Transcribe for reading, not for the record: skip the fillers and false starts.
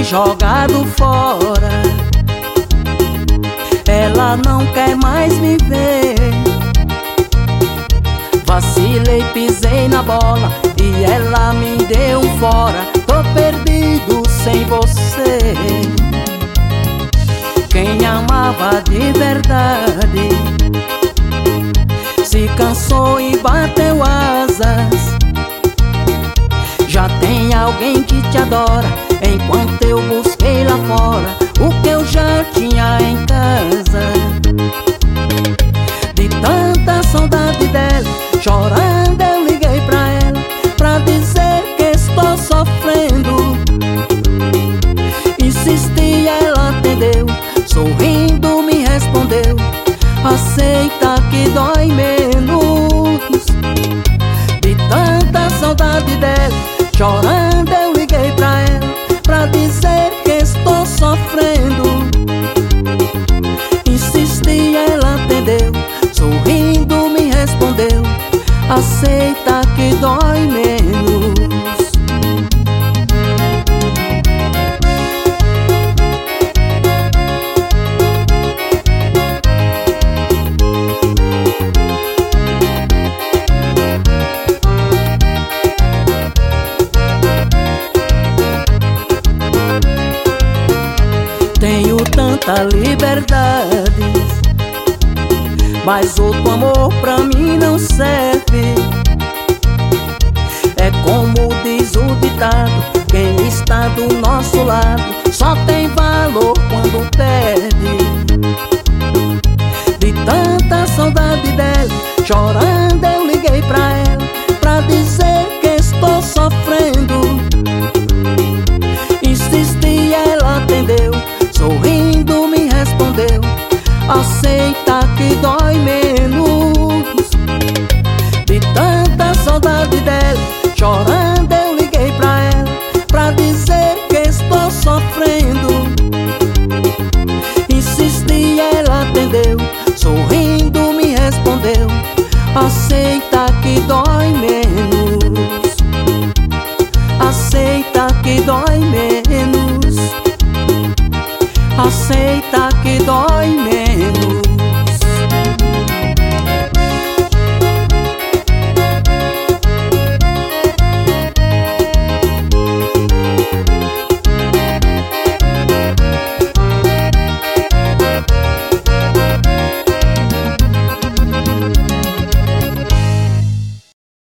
fui jogado fora. Ela não quer mais me ver. Vacilei, pisei na bola e ela me deu um fora. Tô perdido sem você. Quem amava de verdade se cansou e bateu asas. Já tem alguém que te adora, enquanto eu busquei lá fora o que eu já tinha em casa. De tanta saudade dela, chorando eu liguei pra ela, pra dizer que estou sofrendo. Insisti, ela atendeu, sorrindo me respondeu: aceita que dói menos. De tanta saudade dela, chorando eu liguei pra ela, pra dizer que estou sofrendo. Insisti, ela atendeu, sorrindo me respondeu: aceita que dói menos. Tenho tanta liberdade, mas outro amor pra mim não serve. É como diz o ditado: quem está do nosso lado só tem valor quando perde. De tanta saudade dela, chorando eu liguei pra ela, pra dizer que estou sofrendo. Insisti, ela atendeu, sorrindo me respondeu: aceita que dói menos. De tanta saudade dela, chorando eu liguei pra ela, pra dizer que estou sofrendo. Insisti, ela atendeu, sorrindo me respondeu: aceita que dói menos. Aceita que dói menos. Aceita que dói menos.